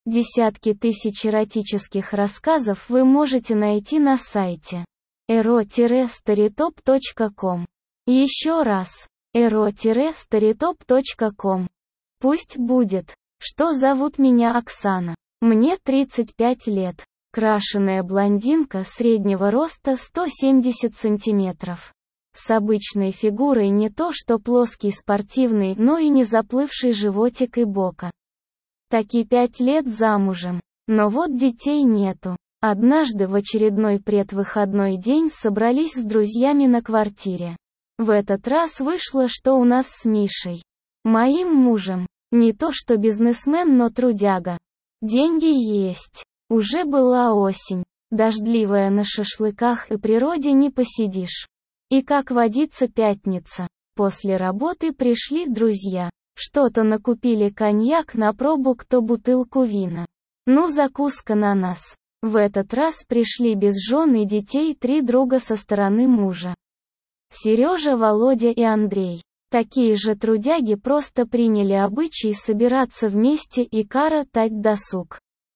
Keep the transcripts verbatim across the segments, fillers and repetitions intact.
Десятки тысяч эротических рассказов вы можете найти на сайте эро старитоп точка ком. Еще раз, эро старитоп точка ком. Пусть будет. Что зовут меня Оксана. Мне тридцать пять лет. Крашеная блондинка среднего роста сто семьдесят сантиметров. С обычной фигурой не то что плоский спортивный, но и не заплывший животик и бока. Таки пять лет замужем. Но вот детей нету. Однажды в очередной предвыходной день собрались с друзьями на квартире. В этот раз вышло, что у нас с Мишей, моим мужем, не то что бизнесмен, но трудяга. Деньги есть. Уже была осень. Дождливая, на шашлыках и природе не посидишь. И как водится пятница. После работы пришли друзья. Что-то накупили коньяк на пробу, кто бутылку вина. Ну, закуска на нас. В этот раз пришли без жен и детей три друга со стороны мужа. Сережа, Володя и Андрей. Такие же трудяги, просто приняли обычай собираться вместе и коротать досуг.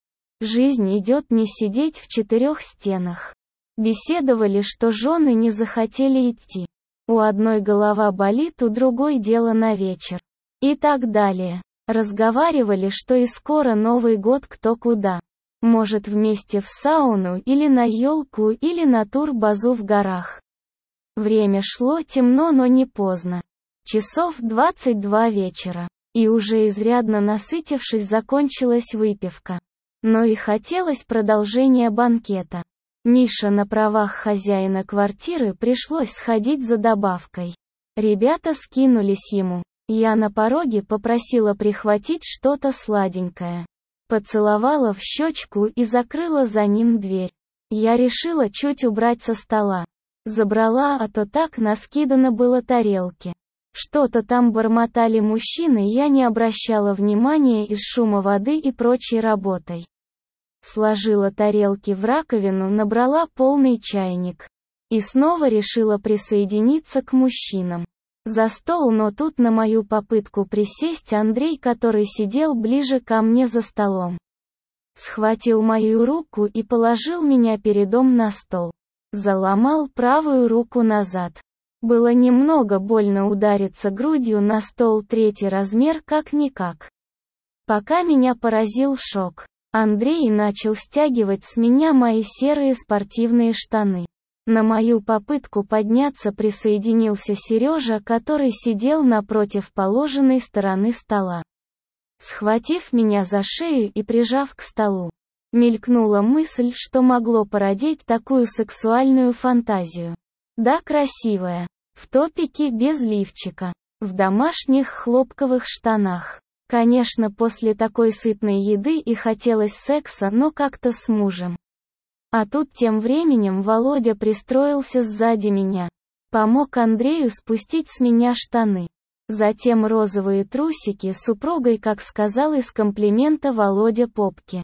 Жизнь идет, не сидеть в четырех стенах. Беседовали, что жены не захотели идти. У одной голова болит, у другой дело на вечер. И так далее. Разговаривали, что и скоро Новый год, кто куда. Может, вместе в сауну или на елку или на турбазу в горах. Время шло, темно, но не поздно. Часов двадцать два вечера. И уже изрядно насытившись, закончилась выпивка. Но и хотелось продолжения банкета. Миша на правах хозяина квартиры пришлось сходить за добавкой. Ребята скинулись ему. Я на пороге попросила прихватить что-то сладенькое. Поцеловала в щечку и закрыла за ним дверь. Я решила чуть убрать со стола. Забрала, а то так наскидано было тарелки. Что-то там бормотали мужчины, я не обращала внимания из шума воды и прочей работой. Сложила тарелки в раковину, набрала полный чайник. И снова решила присоединиться к мужчинам. За стол, но тут на мою попытку присесть Андрей, который сидел ближе ко мне за столом, схватил мою руку и положил меня передом на стол. Заломал правую руку назад. Было немного больно удариться грудью на стол, третий размер как-никак. Пока меня поразил шок. Андрей начал стягивать с меня мои серые спортивные штаны. На мою попытку подняться присоединился Сережа, который сидел напротив положенной стороны стола. Схватив меня за шею и прижав к столу, мелькнула мысль, что могло породить такую сексуальную фантазию. Да, красивая. В топике без лифчика. В домашних хлопковых штанах. Конечно, после такой сытной еды и хотелось секса, но как-то с мужем. А тут тем временем Володя пристроился сзади меня. Помог Андрею спустить с меня штаны. Затем розовые трусики с супругой, как сказал из комплимента Володя, попки.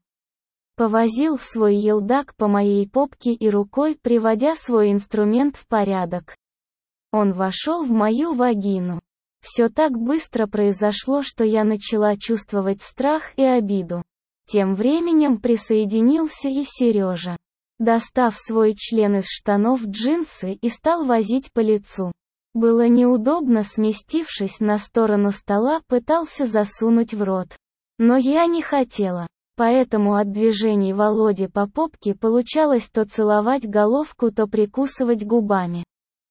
Повозил свой елдак по моей попке и рукой, приводя свой инструмент в порядок. Он вошел в мою вагину. Все так быстро произошло, что я начала чувствовать страх и обиду. Тем временем присоединился и Сережа. Достав свой член из штанов джинсы и стал возить по лицу. Было неудобно, сместившись на сторону стола, пытался засунуть в рот. Но я не хотела. Поэтому от движений Володи по попке получалось то целовать головку, то прикусывать губами.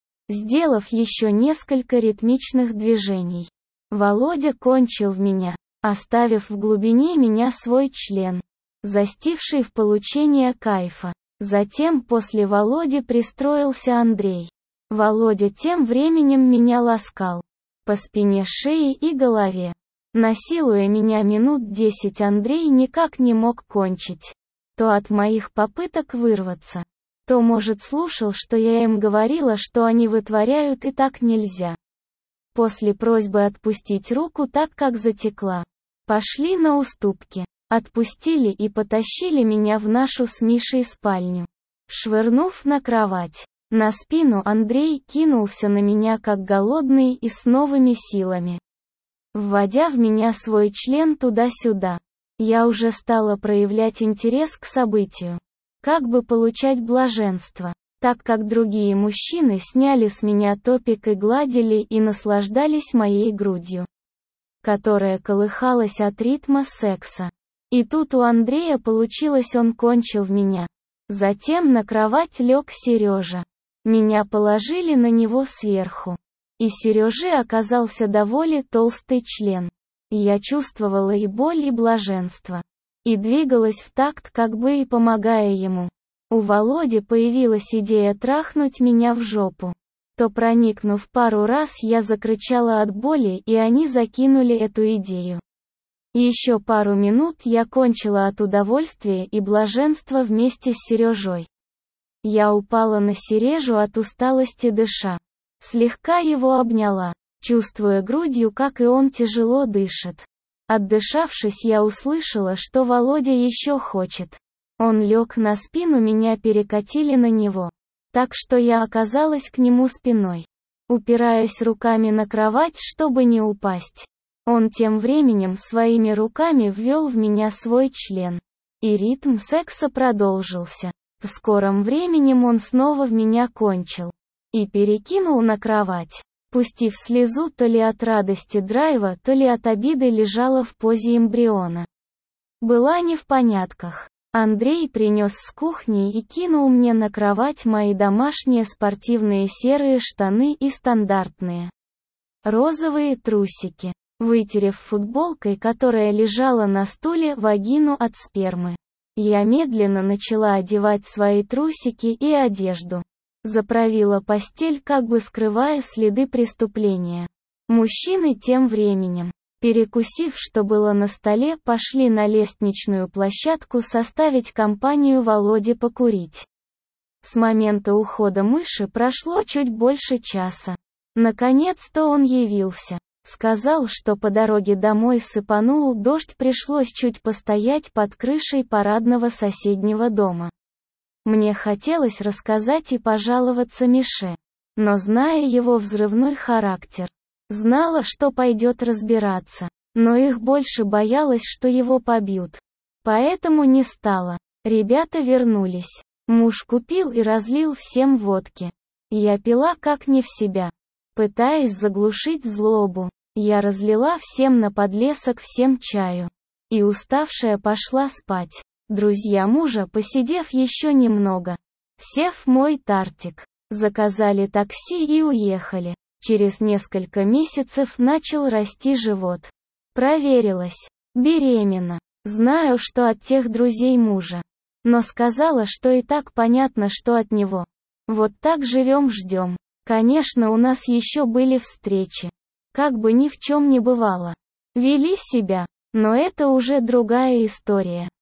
Сделав еще несколько ритмичных движений, Володя кончил в меня, оставив в глубине меня свой член, застивший в получение кайфа. Затем после Володи пристроился Андрей. Володя тем временем меня ласкал. По спине, шее и голове. Насилуя меня минут десять, Андрей никак не мог кончить. То от моих попыток вырваться, то, может, слушал, что я им говорила, что они вытворяют и так нельзя. После просьбы отпустить руку, так как затекла, пошли на уступки. Отпустили и потащили меня в нашу с Мишей спальню. Швырнув на кровать, на спину, Андрей кинулся на меня как голодный и с новыми силами, вводя в меня свой член туда-сюда. Я уже стала проявлять интерес к событию. Как бы получать блаженство, так как другие мужчины сняли с меня топик и гладили и наслаждались моей грудью, которая колыхалась от ритма секса. И тут у Андрея получилось, он кончил в меня. Затем на кровать лег Сережа. Меня положили на него сверху. И Сережи оказался довольно толстый член. Я чувствовала и боль, и блаженство. И двигалась в такт, как бы и помогая ему. У Володи появилась идея трахнуть меня в жопу. То проникнув пару раз, я закричала от боли, и они закинули эту идею. Еще пару минут я кончила от удовольствия и блаженства вместе с Сережой. Я упала на Сережу от усталости, дыша. Слегка его обняла, чувствуя грудью, как и он тяжело дышит. Отдышавшись, я услышала, что Володя еще хочет. Он лег на спину, меня перекатили на него. Так что я оказалась к нему спиной, упираясь руками на кровать, чтобы не упасть. Он тем временем своими руками ввел в меня свой член. И ритм секса продолжился. В скором времени он снова в меня кончил. И перекинул на кровать. Пустив слезу то ли от радости драйва, то ли от обиды, лежала в позе эмбриона. Была не в понятках. Андрей принес с кухни и кинул мне на кровать мои домашние спортивные серые штаны и стандартные розовые трусики, вытерев футболкой, которая лежала на стуле, вагину от спермы. Я медленно начала одевать свои трусики и одежду. Заправила постель, как бы скрывая следы преступления. Мужчины тем временем, перекусив, что было на столе, пошли на лестничную площадку составить компанию Володе покурить. С момента ухода мыши прошло чуть больше часа. Наконец-то он явился. Сказал, что по дороге домой сыпанул дождь, пришлось чуть постоять под крышей парадного соседнего дома. Мне хотелось рассказать и пожаловаться Мише. Но зная его взрывной характер, знала, что пойдет разбираться. Но их больше боялась, что его побьют. Поэтому не стала. Ребята вернулись. Муж купил и разлил всем водки. Я пила как не в себя. Пытаясь заглушить злобу, я разлила всем на подлесок всем чаю. И уставшая пошла спать. Друзья мужа, посидев еще немного, сев в мой тартик, заказали такси и уехали. Через несколько месяцев начал расти живот. Проверилась. Беременна. Знаю, что от тех друзей мужа. Но сказала, что и так понятно, что от него. Вот так живем, ждем. Конечно, у нас еще были встречи. Как бы ни в чем не бывало. Вели себя. Но это уже другая история.